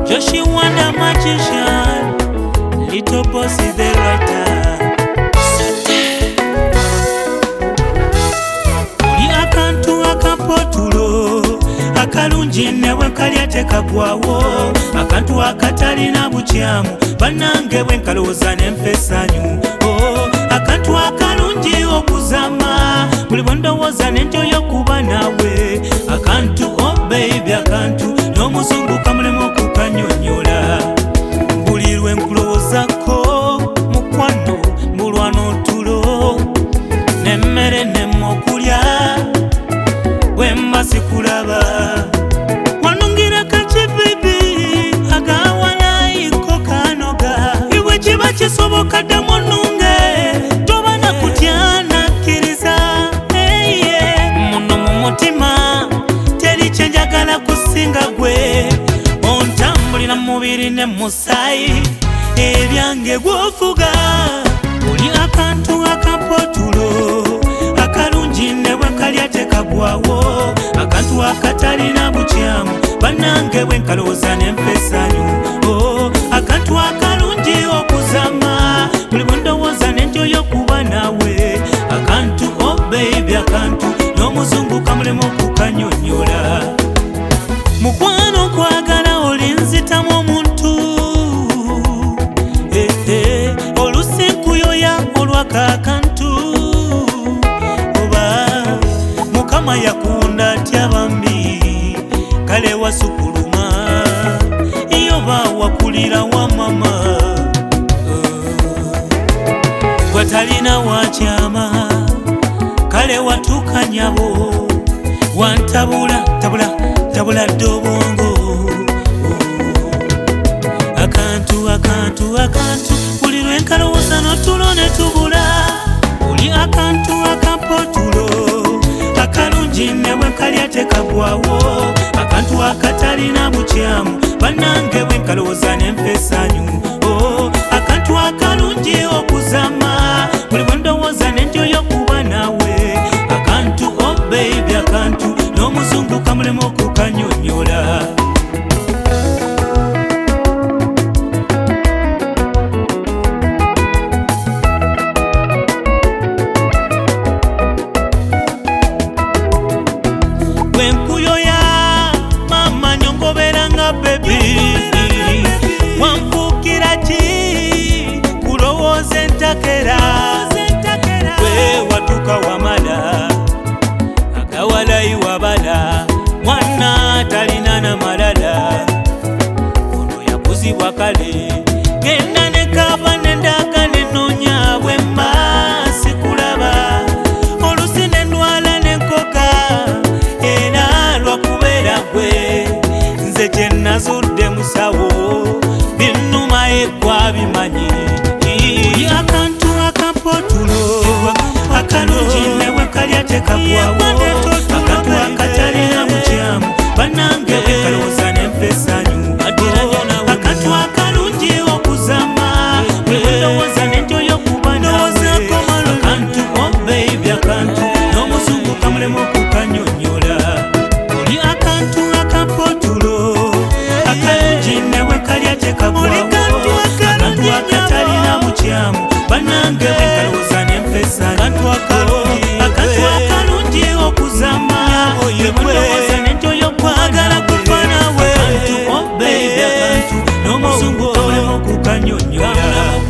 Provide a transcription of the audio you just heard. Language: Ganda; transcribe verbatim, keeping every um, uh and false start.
Joshi Wonder magician, Little Boss is the writer. Uli akantu akapotulo akalungi newe kalya tekagwawo, akantu akatalina bukyamu bannange bwe nkalowooza ne mpesanyu. Oh, akantu akalungi okuzama buli bwe ndowooza ne njoyo kuba nawe. Akantu oh baby, akantu n'omuzungu kamulema okukanyonyola. Buli lwe nkulowoozako mukwano mulwana otulo n'emmere nemma okulya bwe mba sikulaba. Wanungira kaki bibi agawalayiko kanoga, iwe kiba kisoboka ddamu onnunge toba nakutya nakkiriza. Muno mu mutima teri kye njagala kusinga gwe, ontambulira mu mubiri ne musaayi ebyange gwofuga. Oli akantu akapotulo akalungi ne bwe kalya tekagwawo, akantu akatalina bukyamu bannange bwe nkalowooza ne mpesanyu. Oh, akantu akalungi okuzama buli bwe ndowooza ne njoyo kuba nawe. Akantu oh baby, akantu n'omuzungu kamulema okukanyonyola. Mukwano kwagala olinzitamu omuntu, eh, eh, olusi nkuyoya olwaka akantu. Oba Mukama yakunda atya bambi kale wasukuluma yoba wakulira wa mama. Gwatalina wakyama kale watuuka nyabo, wantabula tabula tabula ddobongo. Akantu akantu akantu buli lwe nkalowooza n'otulo ne tubula. Oli akantu akapotulo akalungi ne bwe kalya tekagwawo, akantu akatalina bukyamu bannange bwe nkalowooza ne mpesanyu. Oh, akantu akalungi okuzama buli bwe ndowooza ne njoyo kuba nawe. Akantu oh baby, akantu n'omuzungu kamulema okukanyonyola. Bwe nkuyoya mama nyongoberanga baby, wanfuukira ki kulowooza entakera gwe watuuka wamala agawalayi wabala mwana talina na malala. Ono yakuzibwa kale genda ne kaba nendaga nenoonya bwe mba sikulaba. Olusi ne ndwala nenkoka era lwakubeera gwe nze kye nazudde musawo binnuma eggwa bimanyi. Oli akantu akapotulo akalungi ne bwe kalya tekagwawo, akantu akatalina bukyamu bannange bwe nkalowooza ne mpesanyu. Akantu akalungi okuzama buli bwe ndowooza ne njoyo kuba nawe. Akantu oh baby, akantu n'omuzungu kamulema okukanyonyola. Oli akantu akapotulo akalungi ne bwe kalya tekagwawo, akantu akatalina bukyamu bannange bwe nkalowooza ne mpesanyu. Akantu akalungi okuzama buli bwe ndowooza ne njoyo kwagala kufa nawe. Akantu oh baby, akantu n'omuzungu kamulema okukanyonyola.